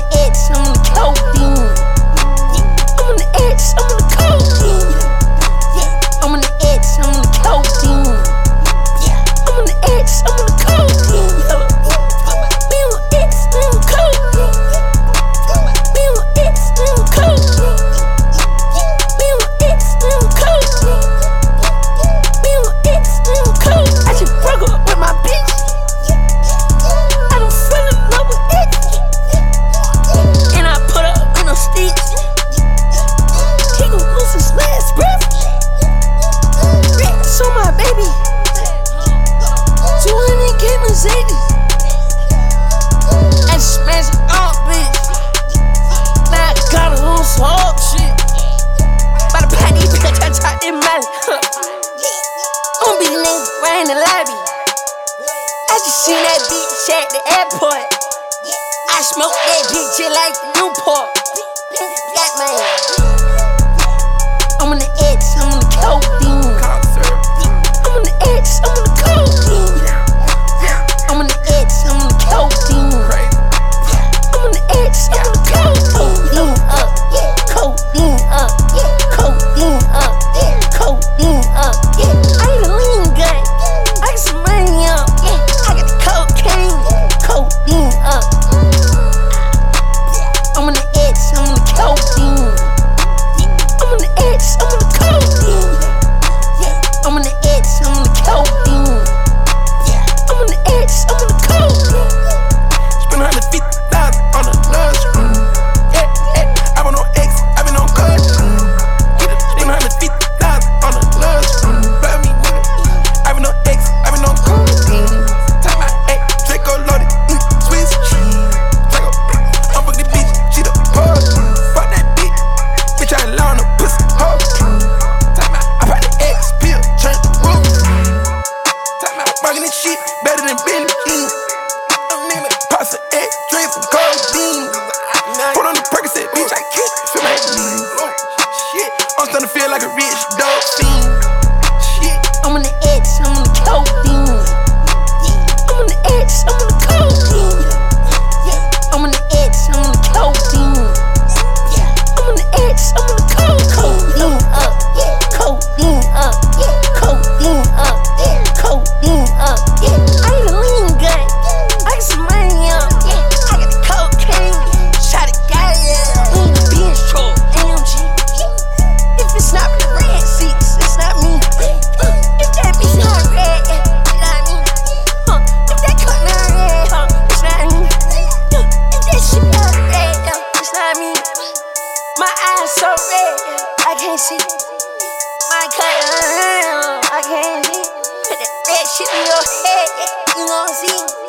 X, I'm on the codeine. I'm on the X, I'm on the codeine. I'm on the X, I'm on the codeine. I'm on the X, I'm on the codeine. Be on X, be on codeine. Be on X, be on codeine. Be on X, be on codeine. Be on X, be on codeine. I just broke up with my bitch. I done fell in love with X. And I put her in a stitch. He gon' lose his last breath. So my baby 200K Mercedes. I smashed it all, bitch. Now I got her on some hard shit. By the patty, bitch, I talk this money. I'ma be the nigga right in the lobby. I just seen that bitch at the airport. I smoked that bitch just like the Newport. Got my I'm on the X, I'm on the codeine. I'm on the X, I'm on the codeine. I'm on the X, I'm on the codeine. I'm on the X, I'm on the codeine. Codeine up, codeine up, codeine up. I ain't a lean gut, I got some money up. I got the cocaine, codeine up. I'm on the X, I'm on the codeine. I'm on the X, I'm on the codeine. I'm on the X, I'm on the codeine. I'm on the X, I'm on the codeine. Spend 150,000 on a lunchroom. I been on X, I been on cut. Spend 150,000 on a lunchroom. Buy me nigga. I been on X, I been on codeine. Time my X, Draco loaded, Swiss cheese. Draco, I'm fuck this bitch, she the pug. Fuck that bitch, bitch I ain't on a pussy hoe. Time out, I bought the X pill, turn the roof. Time out, fucking this shit better than Billy King. I'm nigga, pass an X, drink some codeine. Put on the Percocet, bitch, I can't feel my knees. Shit, I'm starting to feel like a rich dog fiend. Shit, I'm on the X, I'm on the codeine. I'm on the X, I'm on the codeine. I'm on the X, I'm on the codeine. I'm on the X, I'm on the codeine up, codeine up, codeine up, codeine up. I ain't a lean gut, I got some money up. I got the cocaine, shot it, got it. In the Benz truck, AMG. If it's not the red seats, it's not me. If that bitch not red, it's not me. If that cut not red, it's not me. If that shit not red, it's not me. My eyes so red, I can't see. My cut, I can't see. Put that red shit in your head, you gon' see.